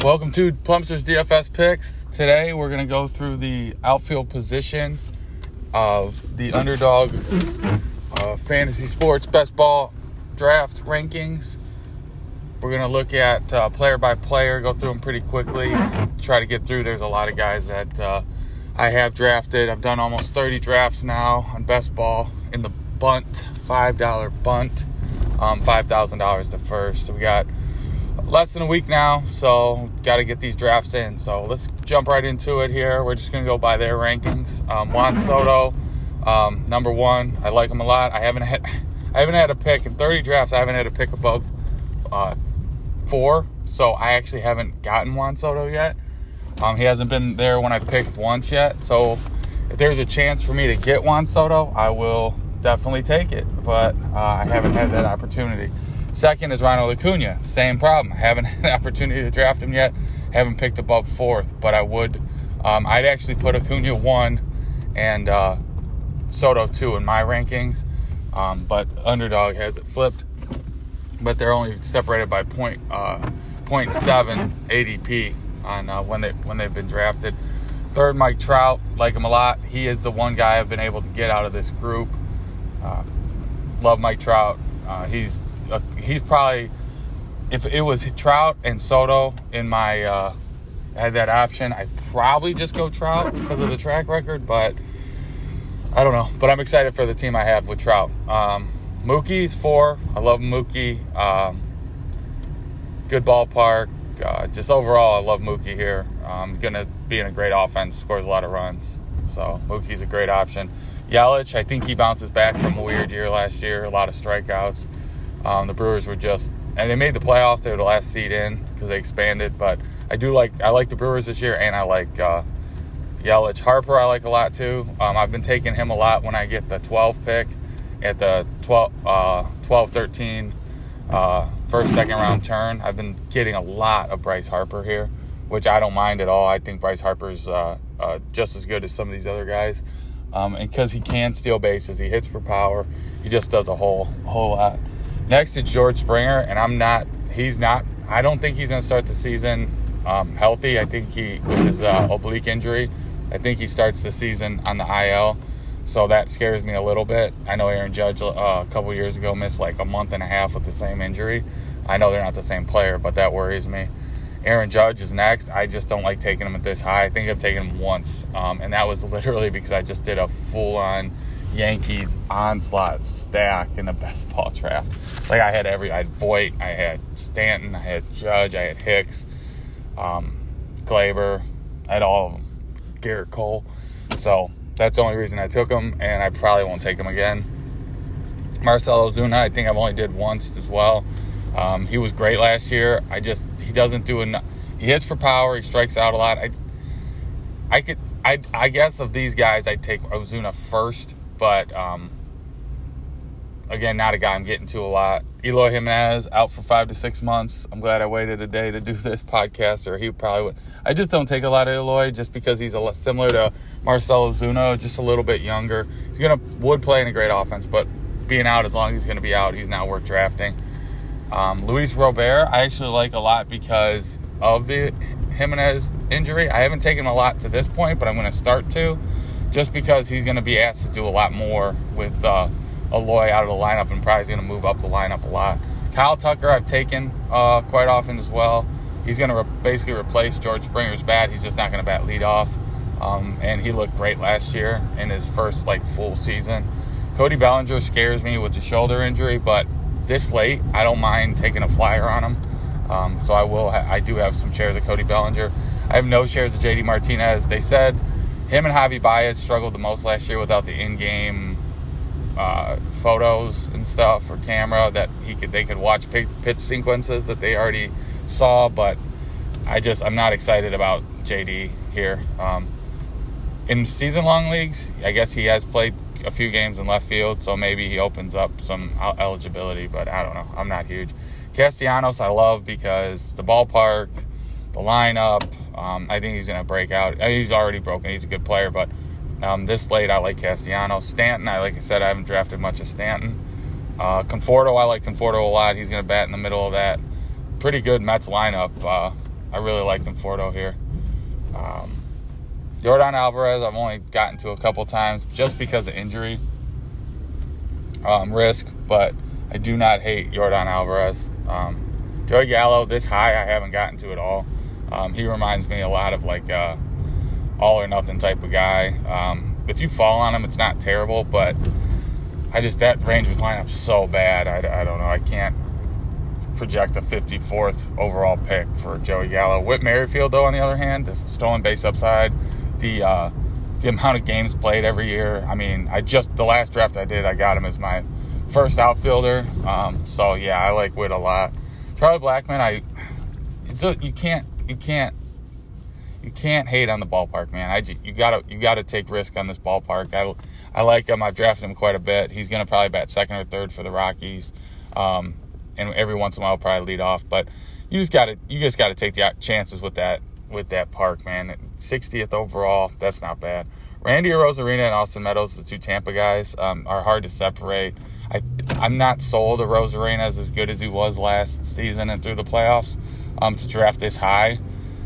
Welcome to Plumpster's DFS Picks. Today we're going to go through the outfield position of the Underdog Fantasy Sports Best Ball Draft Rankings. We're going to look at player by player, go through them pretty quickly, try to get through. There's a lot of guys that I have drafted. I've done almost 30 drafts now on Best Ball in the bunt, $5 bunt, $5,000 the first. So we got less than a week now, so got to get these drafts in. So let's jump right into it here. We're just going to go by their rankings. Juan Soto, number one. I like him a lot. I haven't had a pick in 30 drafts. I haven't had a pick above 4, so I actually haven't gotten Juan Soto yet. He hasn't been there when I picked once yet. So if there's a chance for me to get Juan Soto, I will definitely take it. But I haven't had that opportunity. Second is Ronald Acuna. Same problem. I haven't had an opportunity to draft him yet. Haven't picked above 4th, but I would. I'd actually put Acuna 1 and Soto 2 in my rankings, but Underdog has it flipped. But they're only separated by 0.7 ADP on when they've been drafted. Third, Mike Trout. Like him a lot. He is the one guy I've been able to get out of this group. Love Mike Trout. He's probably, if it was Trout and Soto in my, had that option, I'd probably just go Trout because of the track record, but I don't know. But I'm excited for the team I have with Trout. Mookie's 4. I love Mookie. Good ballpark. Just overall, I love Mookie here. Going to be in a great offense, scores a lot of runs. So Mookie's a great option. Yelich, I think he bounces back from a weird year last year, a lot of strikeouts. The Brewers were and they made the playoffs. They were the last seed in because they expanded. But I like the Brewers this year, and I like Yelich. Harper I like a lot too. I've been taking him a lot when I get the 12 pick at the 12-13 first, second round turn. I've been getting a lot of Bryce Harper here, which I don't mind at all. I think Bryce Harper's just as good as some of these other guys. And because he can steal bases, he hits for power. He just does a whole lot. Next is George Springer, and I don't think he's going to start the season healthy. I think with his oblique injury, I think he starts the season on the IL. So that scares me a little bit. I know Aaron Judge a couple years ago missed like a month and a half with the same injury. I know they're not the same player, but that worries me. Aaron Judge is next. I just don't like taking him at this high. I think I've taken him once, and that was literally because I just did a full-on Yankees onslaught stack in the best ball draft. Like I had Voit, I had Stanton, I had Judge, I had Hicks, Glaber, I had all of them, Garrett Cole. So that's the only reason I took him, and I probably won't take him again. Marcell Ozuna, I think I've only did once as well. He was great last year. He doesn't do enough. He hits for power. He strikes out a lot. I guess of these guys, I'd take Ozuna first, but again, not a guy I'm getting to a lot. Eloy Jimenez out for 5 to 6 months. I'm glad I waited a day to do this podcast, or he probably would. I just don't take a lot of Eloy just because he's similar to Marcell Ozuna, just a little bit younger. Would play in a great offense, but being out as long as he's going to be out, he's not worth drafting. Luis Robert, I actually like a lot because of the Jimenez injury. I haven't taken him a lot to this point, but I'm going to start to, just because he's going to be asked to do a lot more with Eloy out of the lineup, and probably going to move up the lineup a lot. Kyle Tucker I've taken quite often as well. He's going to basically replace George Springer's bat. He's just not going to bat leadoff, and he looked great last year in his first full season. Cody Bellinger scares me with the shoulder injury, but this late, I don't mind taking a flyer on him. So I do have some shares of Cody Bellinger. I have no shares of JD Martinez. They said him and Javi Baez struggled the most last year without the in-game photos and stuff or camera that they could watch pitch sequences that they already saw. But I'm not excited about JD here. In season-long leagues, I guess he has played a few games in left field, so maybe he opens up some eligibility, but I don't know. I'm not huge. Castellanos I love because the ballpark, the lineup, I think he's going to break out. He's already broken. He's a good player, but this late I like Castellanos. Stanton, like I said, I haven't drafted much of Stanton. Conforto, I like Conforto a lot. He's going to bat in the middle of that pretty good Mets lineup. I really like Conforto here. Yordan Alvarez, I've only gotten to a couple times just because of injury risk, but I do not hate Yordan Alvarez. Joey Gallo, this high, I haven't gotten to at all. He reminds me a lot of like all or nothing type of guy. If you fall on him, it's not terrible, but that Rangers lineup's so bad. I don't know. I can't project a 54th overall pick for Joey Gallo. Whit Merrifield, though, on the other hand, this stolen base upside, the amount of games played every year. I mean, the last draft I did, I got him as my first outfielder. So yeah, I like Whit a lot. Charlie Blackmon, you can't hate on the ballpark, man. You gotta take risk on this ballpark. I like him. I've drafted him quite a bit. He's gonna probably bat second or third for the Rockies, and every once in a while probably lead off. But you just gotta take the chances with that park, man. 60th overall, that's not bad. Randy Arozarena and Austin Meadows, the two Tampa guys, are hard to separate. I'm not sold Arozarena is as good as he was last season and through the playoffs to draft this high.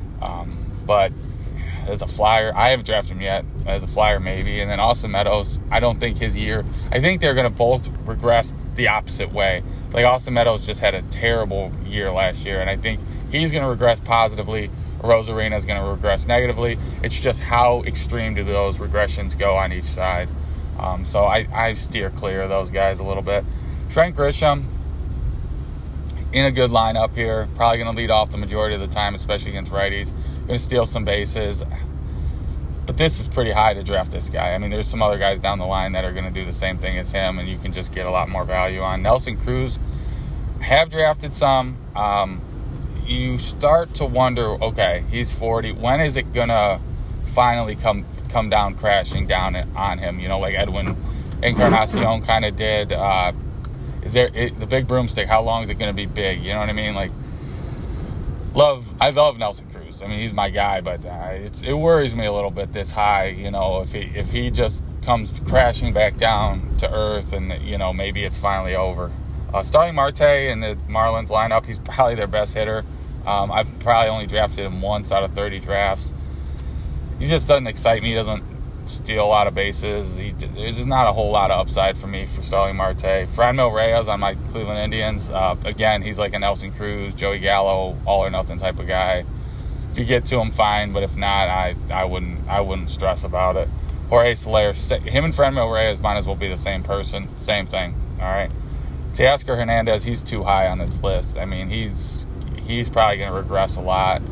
But as a flyer, I haven't drafted him yet. As a flyer, maybe. And then Austin Meadows, I don't think his year. I think they're going to both regress the opposite way. Like Austin Meadows just had a terrible year last year, and I think he's going to regress positively. Arozarena is going to regress negatively. It's just how extreme do those regressions go on each side. So I steer clear of those guys a little bit. Trent Grisham, in a good lineup here. Probably going to lead off the majority of the time, especially against righties. Going to steal some bases. But this is pretty high to draft this guy. I mean, there's some other guys down the line that are going to do the same thing as him, and you can just get a lot more value on. Nelson Cruz, have drafted some. You start to wonder, okay, he's 40. When is it going to finally come down crashing down on him? You know, like Edwin Encarnacion kind of did. The big broomstick, how long is it going to be big? You know what I mean? Like, I love Nelson Cruz. I mean, he's my guy, but it worries me a little bit this high. You know, if he just comes crashing back down to earth, and you know maybe it's finally over. Starling Marte in the Marlins lineup, he's probably their best hitter. I've probably only drafted him once out of 30 drafts. He just doesn't excite me. He doesn't steal a lot of bases. There's just not a whole lot of upside for me for Starling Marte. Franmil Reyes on my Cleveland Indians. Again, he's like a Nelson Cruz, Joey Gallo, all or nothing type of guy. If you get to him, fine. But if not, I wouldn't stress about it. Jorge Soler, him and Franmil Reyes might as well be the same person. Same thing. All right. Teoscar Hernandez, he's too high on this list. I mean, he's probably going to regress a lot.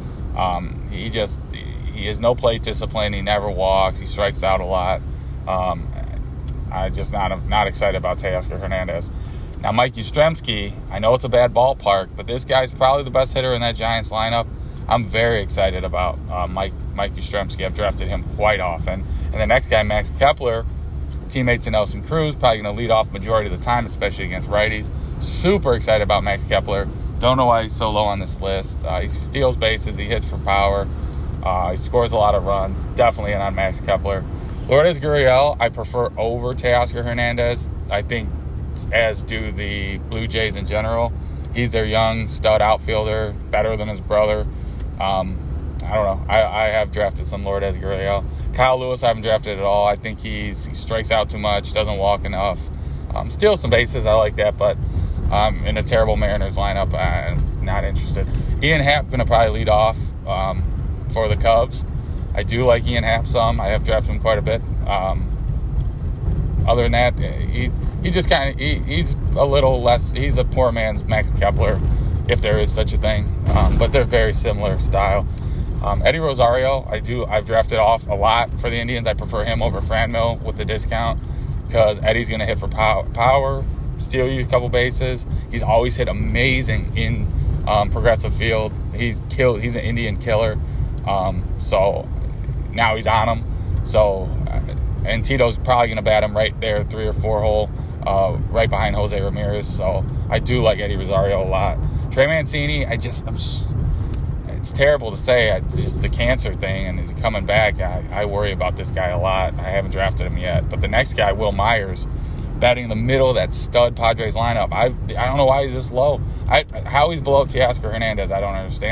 He has no plate discipline. He never walks. He strikes out a lot. I'm just not excited about Teoscar Hernandez. Now, Mike Yastrzemski, I know it's a bad ballpark, but this guy's probably the best hitter in that Giants lineup. I'm very excited about Mike Yastrzemski. I've drafted him quite often. And the next guy, Max Kepler, teammates of Nelson Cruz, probably going to lead off majority of the time, especially against righties. Super excited about Max Kepler. Don't know why he's so low on this list. He steals bases. He hits for power. He scores a lot of runs. Definitely in on Max Kepler. Lourdes Gurriel, I prefer over Teoscar Hernandez. I think, as do the Blue Jays in general. He's their young stud outfielder, better than his brother. I don't know. I have drafted some Lourdes Gurriel. Kyle Lewis, I haven't drafted at all. I think he strikes out too much, doesn't walk enough. Steals some bases. I like that, but in a terrible Mariners lineup, I'm not interested. Ian Happ going to probably lead off for the Cubs. I do like Ian Happ some. I have drafted him quite a bit. Other than that, he just kind of he's a little less. He's a poor man's Max Kepler, if there is such a thing. But they're very similar style. Eddie Rosario, I've drafted off a lot for the Indians. I prefer him over Franmil with the discount because Eddie's going to hit for power, steal you a couple bases. He's always hit amazing in Progressive Field. He's an Indian killer. So now he's on him. So and Tito's probably going to bat him right there, 3 or 4 hole, right behind Jose Ramirez. So I do like Eddie Rosario a lot. Trey Mancini, it's terrible to say. It's just the cancer thing, and he's coming back. I worry about this guy a lot. I haven't drafted him yet. But the next guy, Will Myers, batting in the middle of that stud Padres lineup. I don't know why he's this low. How he's below Teoscar Hernandez, I don't understand.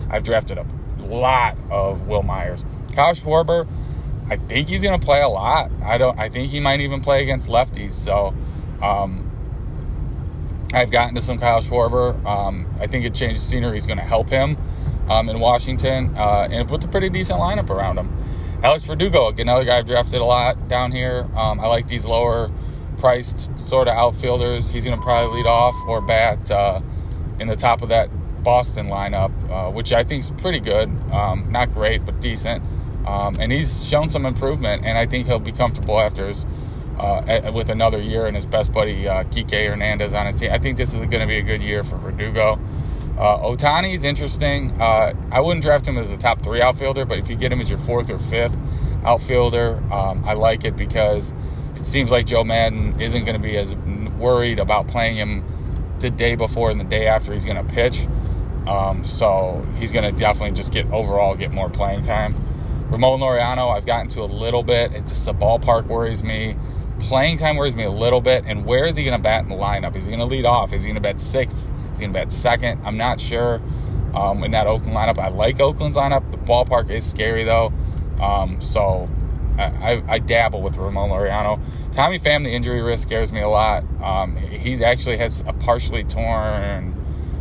I've drafted a lot of Will Myers. Kyle Schwarber, I think he's going to play a lot. I think he might even play against lefties. So I've gotten to some Kyle Schwarber. I think a change of scenery is going to help him in Washington, and with a pretty decent lineup around him. Alex Verdugo, another guy I've drafted a lot down here. I like these lower priced sort of outfielders. He's going to probably lead off or bat in the top of that Boston lineup, which I think is pretty good. Not great, but decent. And he's shown some improvement, and I think he'll be comfortable after his with another year and his best buddy Kike Hernandez on his team. I think this is going to be a good year for Verdugo. Ohtani is interesting. I wouldn't draft him as a top 3 outfielder, but if you get him as your 4th or 5th outfielder, I like it because it seems like Joe Madden isn't going to be as worried about playing him the day before and the day after he's going to pitch. So he's going to definitely just get more playing time. Ramon Laureano, I've gotten to a little bit. It's just the ballpark worries me. Playing time worries me a little bit. And where is he going to bat in the lineup? Is he going to lead off? Is he going to bat 6th? Is he going to bat 2nd? I'm not sure in that Oakland lineup. I like Oakland's lineup. The ballpark is scary, though. So I dabble with Ramon Laureano. Tommy Pham, the injury risk scares me a lot. He actually has something partially torn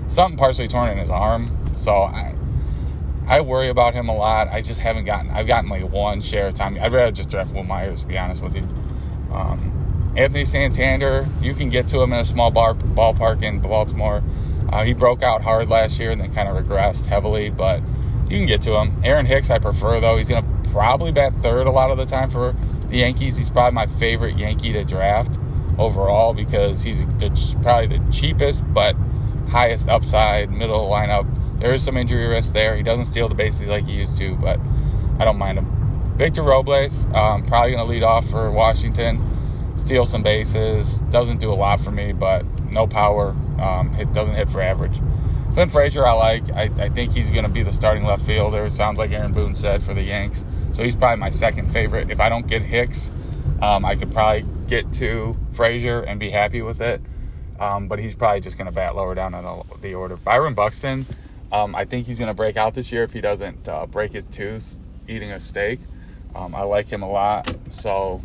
in his arm. So I worry about him a lot. I just I've gotten like one share of Tommy. I'd rather just draft Will Myers, to be honest with you. Anthony Santander, you can get to him in a small ballpark in Baltimore. He broke out hard last year and then kind of regressed heavily, but you can get to him. Aaron Hicks, I prefer, though. He's going to probably bat 3rd a lot of the time for the Yankees. He's probably my favorite Yankee to draft overall because he's probably the cheapest but highest upside, middle of the lineup. There is some injury risk there. He doesn't steal the bases like he used to, but I don't mind him. Victor Robles, probably going to lead off for Washington, steal some bases. Doesn't do a lot for me, but no power. It doesn't hit for average. Clint Frazier, I like. I think he's going to be the starting left fielder. It sounds like Aaron Boone said for the Yanks. So he's probably my 2nd favorite. If I don't get Hicks, I could probably get to Frazier and be happy with it. But he's probably just going to bat lower down on the order. Byron Buxton, I think he's going to break out this year if he doesn't break his tooth eating a steak. I like him a lot. So,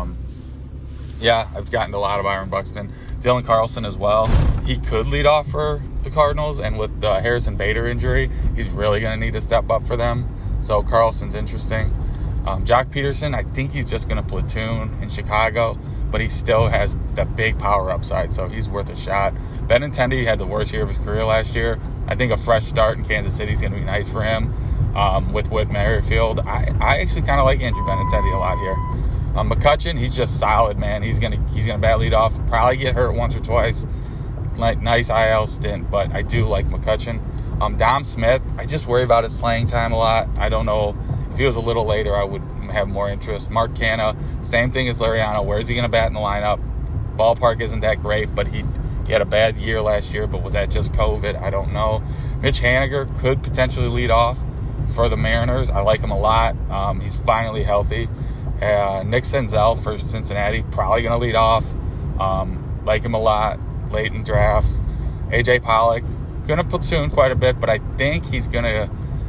yeah, I've gotten a lot of Byron Buxton. Dylan Carlson as well. He could lead off for the Cardinals, and with the Harrison Bader injury, he's really going to need to step up for them. So Carlson's interesting. Jock Peterson, I think he's just going to platoon in Chicago, but he still has that big power upside, so he's worth a shot. Benintendi had the worst year of his career last year. I think a fresh start in Kansas City is going to be nice for him. With Whit Merrifield, I actually kind of like Andrew Benintendi a lot here. McCutchen, he's just solid, man. He's gonna bat lead off. Probably get hurt once or twice. Like nice IL stint, but I do like McCutchen. Dom Smith, I just worry about his playing time a lot. I don't know if he was a little later, I would have more interest. Mark Canha, same thing as Laureano. Where is he gonna bat in the lineup? Ballpark isn't that great, but he had a bad year last year. But was that just COVID? I don't know. Mitch Haniger could potentially lead off for the Mariners. I like him a lot. He's finally healthy. Nick Senzel for Cincinnati, probably going to lead off. Like him a lot late in drafts. AJ Pollock, going to platoon quite a bit, but I think he's going to.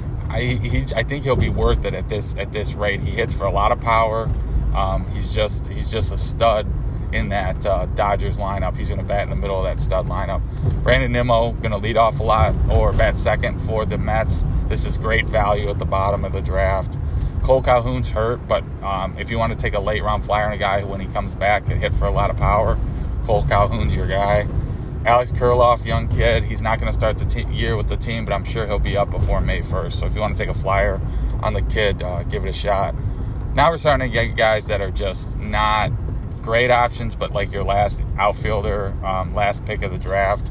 I think he'll be worth it at this rate. He hits for a lot of power. He's just a stud in that Dodgers lineup. He's going to bat in the middle of that stud lineup. Brandon Nimmo going to lead off a lot or bat 2nd for the Mets. This is great value at the bottom of the draft. Cole Calhoun's hurt, but if you want to take a late round flyer on a guy who, when he comes back, can hit for a lot of power, Cole Calhoun's your guy. Alex Kirilloff, young kid, he's not going to start the year with the team, but I'm sure he'll be up before May 1st. So if you want to take a flyer on the kid, give it a shot. Now we're starting to get guys that are just not great options, but like your last outfielder, last pick of the draft.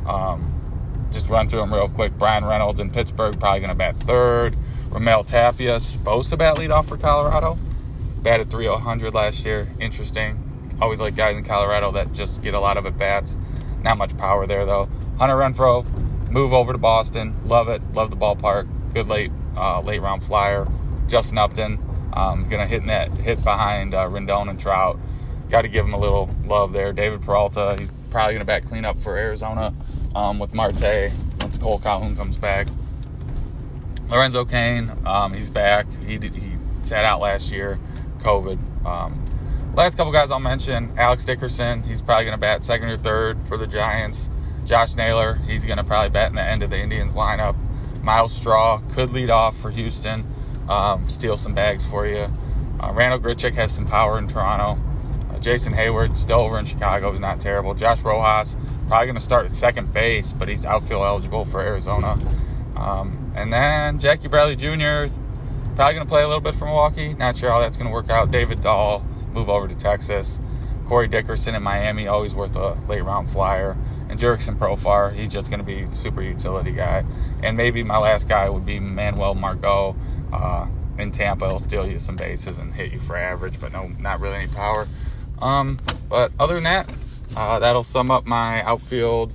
Just run through them real quick. Brian Reynolds in Pittsburgh, probably going to bat 3rd. Ramel Tapia, supposed to bat leadoff for Colorado. Batted .300 last year. Interesting. Always like guys in Colorado that just get a lot of at-bats. Not much power there, though. Hunter Renfroe, move over to Boston. Love it. Love the ballpark. Good late round flyer. Justin Upton, going to hit behind Rendon and Trout. Got to give him a little love there. David Peralta, he's probably going to bat cleanup for Arizona with Marte once Cole Calhoun comes back. Lorenzo Cain, he's back. He sat out last year, COVID. Last couple guys I'll mention, Alex Dickerson, he's probably going to bat second or third for the Giants. Josh Naylor, he's going to probably bat in the end of the Indians lineup. Miles Straw could lead off for Houston, steal some bags for you. Randall Grichuk has some power in Toronto. Jason Hayward, still over in Chicago, is not terrible. Josh Rojas, probably going to start at second base, but he's outfield eligible for Arizona. And then Jackie Bradley Jr. is probably going to play a little bit for Milwaukee. Not sure how that's going to work out. David Dahl, move over to Texas. Corey Dickerson in Miami, always worth a late-round flyer. And Jurickson Profar, he's just going to be a super utility guy. And maybe my last guy would be Manuel Margot in Tampa. He'll steal you some bases and hit you for average, but no, not really any power. But other than that, that'll sum up my outfield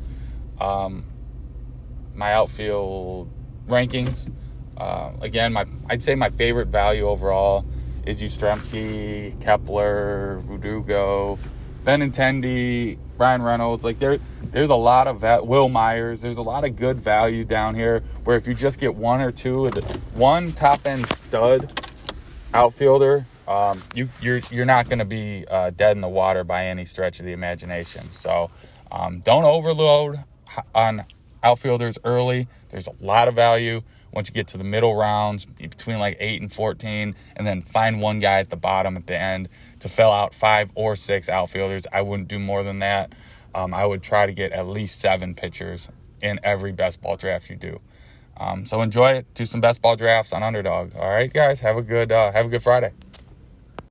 rankings. Again, I'd say my favorite value overall is Yastrzemski, Kepler, Verdugo, Benintendi, Brian Reynolds. Like there's a lot of Will Myers. There's a lot of good value down here where if you just get one or two of the one top end stud outfielder, you're not going to be dead in the water by any stretch of the imagination. So don't overload on outfielders early. There's a lot of value once you get to the middle rounds between like 8 and 14, and then find one guy at the bottom at the end to fill out 5 or 6 outfielders. I wouldn't do more than that. I would try to get at least 7 pitchers in every best ball draft you do. So enjoy it. Do some best ball drafts on Underdog. All right, guys, have a good Friday.